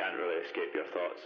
can't really escape your thoughts.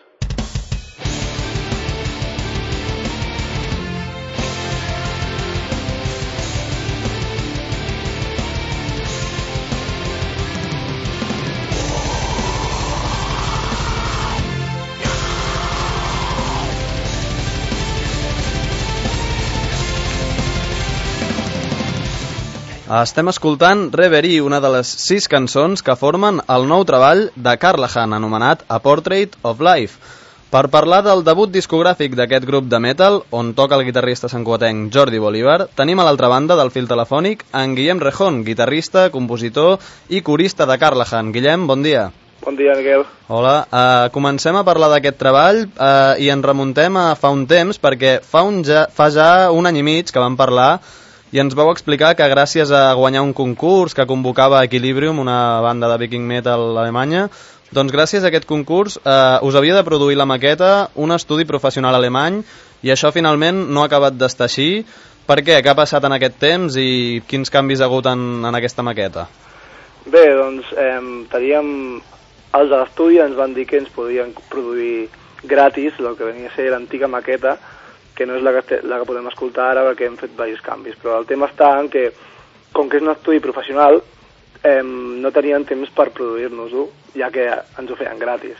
Estem escoltant Reverie, una de les 6 cançons que formen el nou treball de Callahan, anomenat A Portrait of Life. Per parlar del debut discogràfic d'aquest grup de metal, on toca el guitarrista santcugatenc Jordi Bolívar, tenim a l'altra banda del fil telefònic en Guillem Rejón, guitarrista, compositor i corista de Callahan. Guillem, bon dia. Bon dia, Miquel. Hola, comencem a parlar d'aquest treball i ens remuntem a fa un temps, perquè fa ja un any i mig que vam parlar i ens vau explicar que gràcies a guanyar un concurs que convocava Equilibrium, una banda de viking metal alemanya, doncs gràcies a aquest concurs us havia de produir la maqueta un estudi professional alemany i això finalment no ha acabat d'estar així. Per què? Què ha passat en aquest temps i quins canvis ha hagut en aquesta maqueta? Bé, doncs teníem... Els de l'estudi ens van dir que ens podien produir gratis el que venia a ser l'antiga maqueta, que no és la que podem escoltar ara perquè hem fet diversos canvis, però el tema està en que, com que és un estudi professional, no tenien temps per produir-nos-ho, ja que ens ho feien gratis.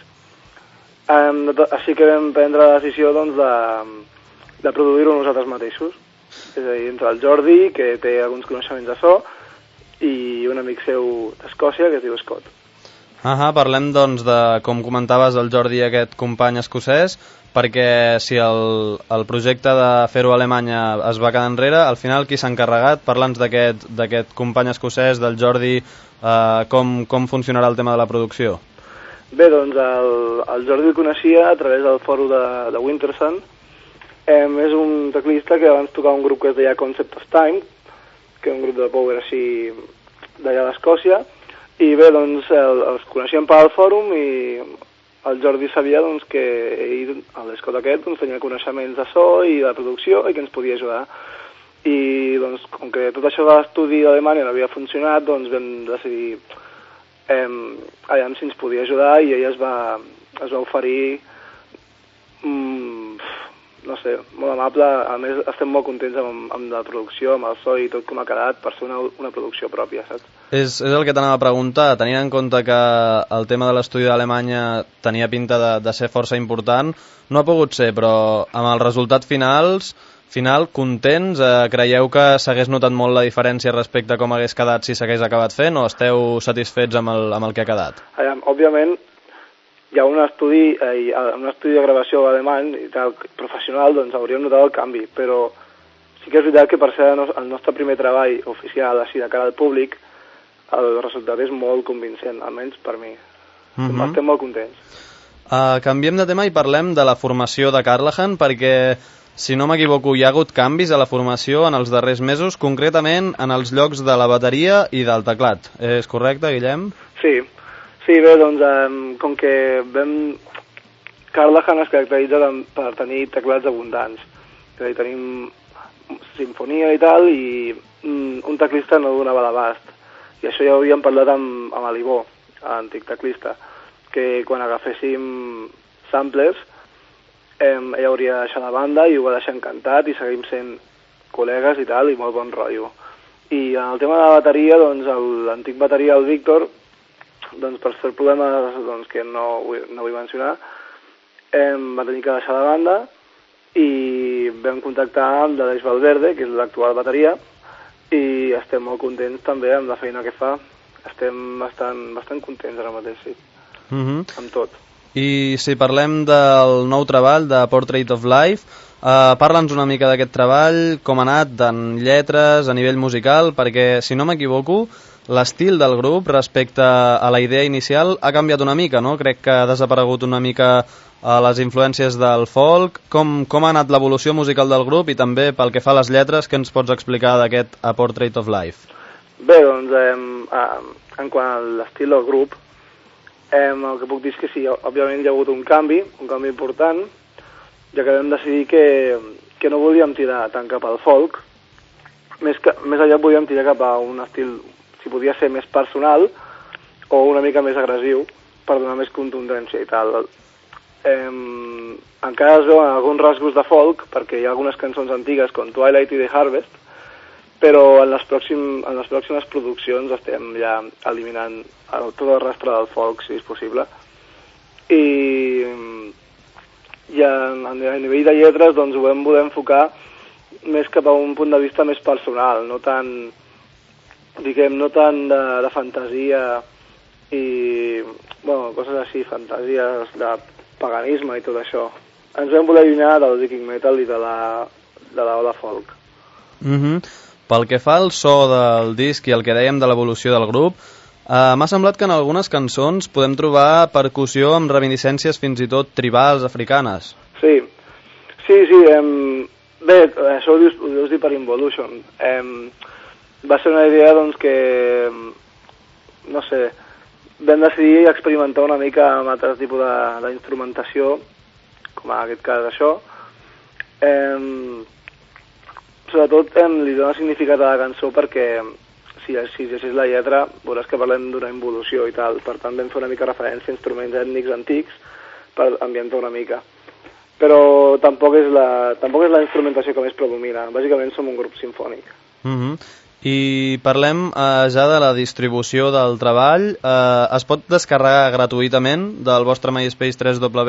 Així que vam prendre la decisió doncs, de produir-ho nosaltres mateixos, és a dir, entre el Jordi, que té alguns coneixements de so, i un amic seu d'Escòcia, que es diu Scott. Parlem doncs de, com comentaves, el Jordi, aquest company escocès, perquè si el projecte de fer-ho a Alemanya es va quedar enrere, al final qui s'ha encarregat? Parla'ns d'aquest company escocès, del Jordi, com funcionarà el tema de la producció? Bé, doncs el Jordi el coneixia a través del fòrum de Wintersun. És un teclista que abans tocava un grup que es deia Concept of Time, que és un grup de power així d'allà d'Escòcia, i bé, doncs els coneixíem pel fòrum i el Jordi sabia doncs, que ell, l'Escot aquest, doncs, tenia coneixements de so i de producció i que ens podia ajudar. I doncs, com que tot això de l'estudi d'Alemanya no havia funcionat, doncs vam decidir aviam si ens podia ajudar i ell es va oferir, no sé, molt amable. A més, estem molt contents amb la producció, amb el so i tot com ha quedat per ser una producció pròpia, saps? És el que t'anava a preguntar, tenint en compte que el tema de l'estudi d'Alemanya tenia pinta de ser força important, no ha pogut ser, però amb el resultat final, contents? Creieu que s'hagués notat molt la diferència respecte a com hagués quedat si s'hagués acabat fent, o esteu satisfets amb el que ha quedat? Òbviament, hi ha un estudi de gravació alemany i tal, professional, doncs hauríem notat el canvi, però sí que és veritat que per ser el nostre primer treball oficial, així de cara al públic, el resultat és molt convincent, almenys per mi. Estem molt contents. Canviem de tema i parlem de la formació de Callahan, perquè, si no m'equivoco, hi ha hagut canvis a la formació en els darrers mesos, concretament en els llocs de la bateria i del teclat. És correcte, Guillem? Sí, bé, doncs, com que Callahan es caracteritza per tenir teclats abundants. És a dir, tenim sinfonia i tal, i un teclista no donava l'abast. I això ja ho havíem parlat amb l'Ibó, l'antic teclista, que quan agaféssim samplers, ell hauria de deixar la banda i ho va deixar encantat i seguim sent col·legues i tal, i molt bon rotllo. I en el tema de la bateria, doncs, l'antic bateria, el Víctor, doncs, per fer problemes doncs, que no vull mencionar, va tenir que deixar la banda i vam contactar amb l'Aleix Valverde, que és l'actual bateria, i estem molt contents també amb la feina que fa. Estem bastant contents ara mateix, sí, amb tot. I si parlem del nou treball, de Portrait of Life, parla'ns una mica d'aquest treball, com ha anat en lletres, a nivell musical, perquè, si no m'equivoco, l'estil del grup respecte a la idea inicial ha canviat una mica, no? Crec que ha desaparegut una mica a les influències del folk. Com ha anat l'evolució musical del grup i també pel que fa a les lletres, què ens pots explicar d'aquest A Portrait of Life? Bé, doncs, en quant a l'estil del grup, el que puc dir és que sí, òbviament hi ha hagut un canvi important, ja que vam decidir que no volíem tirar tant cap al folk, més allà volíem tirar cap a un estil, si podia ser més personal o una mica més agressiu, per donar més contundència i tal. Encara es veuen alguns rasgos de folk, perquè hi ha algunes cançons antigues com Twilight i The Harvest, però en les pròximes produccions estem ja eliminant tot el rastre del folk, si és possible. I a nivell de lletres doncs ho vam voler enfocar més cap a un punt de vista més personal, no tant de fantasia i, bueno, coses així, fantasies de paganisme i tot això. Ens vam voler allunyar del viking metal i de la ola folk. Pel que fa al so del disc i el que dèiem de l'evolució del grup, m'ha semblat que en algunes cançons podem trobar percussió amb reminiscències fins i tot tribals, africanes. Sí. Bé, això ho deus dir per Involution. Va ser una idea doncs que, no sé, vam decidir experimentar una mica amb altres tipus d'instrumentació, com en aquest cas això. Sobretot li dona significat a la cançó perquè si llegis la lletra veuràs que parlem d'una involució i tal, per tant vam fer una mica referència a instruments ètnics antics per ambientar una mica. Però tampoc és la instrumentació que més predomina, bàsicament som un grup simfònic. I parlem ja de la distribució del treball. Es pot descarregar gratuïtament del vostre MySpace,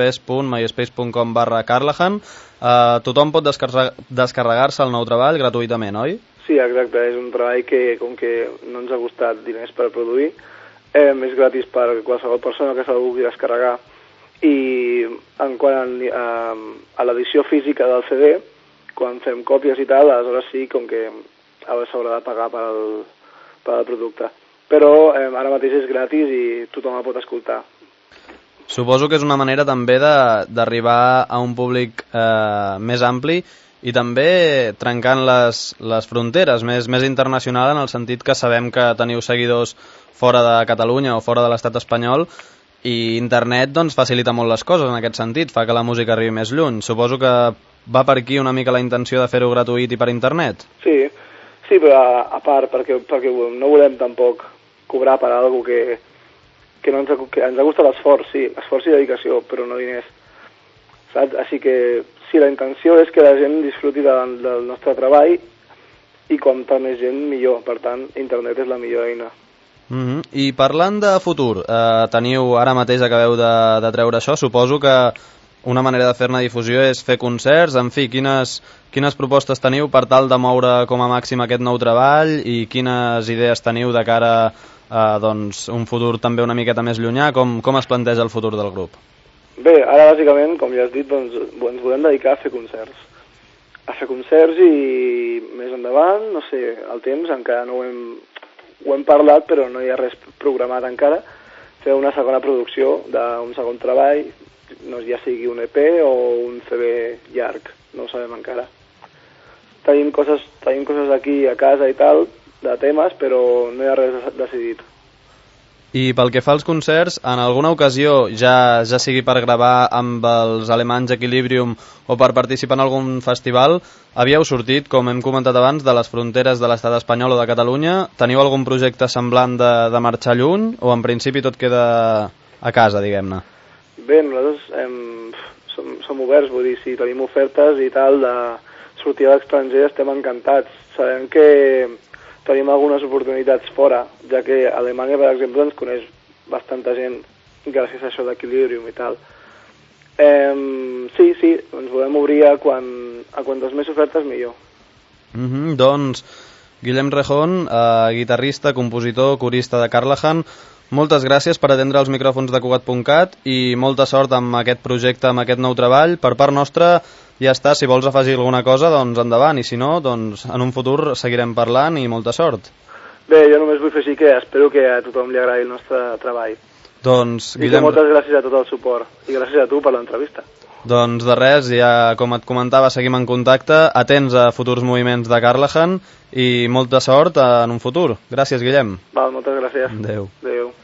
www.myspace.com/Carlahan. Tothom pot descarregar-se el nou treball gratuïtament, oi? Sí, exacte, és un treball que, com que no ens ha costat diners per produir, és gratis per qualsevol persona que se la vulgui descarregar. I en quant a l'edició física del CD, quan fem còpies i tal, aleshores sí, com que s'haurà de pagar pel producte. Però ara mateix és gratis i tothom la pot escoltar. Suposo que és una manera també d'arribar a un públic més ampli i també trencant les fronteres, més internacional, en el sentit que sabem que teniu seguidors fora de Catalunya o fora de l'estat espanyol, i internet doncs facilita molt les coses en aquest sentit, fa que la música arribi més lluny. Suposo que va per aquí una mica la intenció de fer-ho gratuït i per internet? Sí, però a part, perquè no volem tampoc cobrar per alguna cosa que ens ha costat l'esforç, sí, esforç i dedicació, però no diners, saps? Així que sí, la intenció és que la gent disfruti del nostre treball i com més gent millor, per tant internet és la millor eina. I parlant de futur, ara mateix acabeu de treure això, suposo que una manera de fer-ne difusió és fer concerts, en fi, quines propostes teniu per tal de moure com a màxim aquest nou treball i quines idees teniu de cara a un futur també una miqueta més llunyà, com es planteja el futur del grup? Bé, ara bàsicament, com ja has dit, doncs, ens volem dedicar a fer concerts. I més endavant, no sé, el temps encara no ho hem parlat, però no hi ha res programat encara, fer una segona producció d'un segon treball, no ja sigui un EP o un CD llarg, no ho sabem encara. Tenim coses aquí a casa i tal, de temes, però no hi ha res decidit. I pel que fa als concerts, en alguna ocasió, ja sigui per gravar amb els alemanys Equilibrium o per participar en algun festival, havíeu sortit, com hem comentat abans, de les fronteres de l'estat espanyol o de Catalunya? Teniu algun projecte semblant de marxar lluny o en principi tot queda a casa, diguem-ne? Bé, nosaltres som oberts, vull dir, si tenim ofertes i tal de sortir a l'estranger estem encantats. Sabem que tenim algunes oportunitats fora, ja que a Alemanya, per exemple, ens coneix bastanta gent gràcies a això d'Equilibrium i tal. Sí, ens volem obrir a quantes més ofertes millor. Doncs, Guillem Rejón, guitarrista, compositor, corista de Carlahan, moltes gràcies per atendre els micròfons de Cugat.cat i molta sort amb aquest projecte, amb aquest nou treball. Per part nostra ja està, si vols afegir alguna cosa, doncs endavant, i si no, doncs en un futur seguirem parlant i molta sort. Bé, jo només vull fer així que espero que a tothom li agradi el nostre treball. Doncs, Guillem... I moltes gràcies a tot el suport, i gràcies a tu per l'entrevista. Doncs de res, ja com et comentava, seguim en contacte, atents a futurs moviments de Carlahan i molta sort en un futur. Gràcies, Guillem. Val, moltes gràcies. Adéu. Adéu.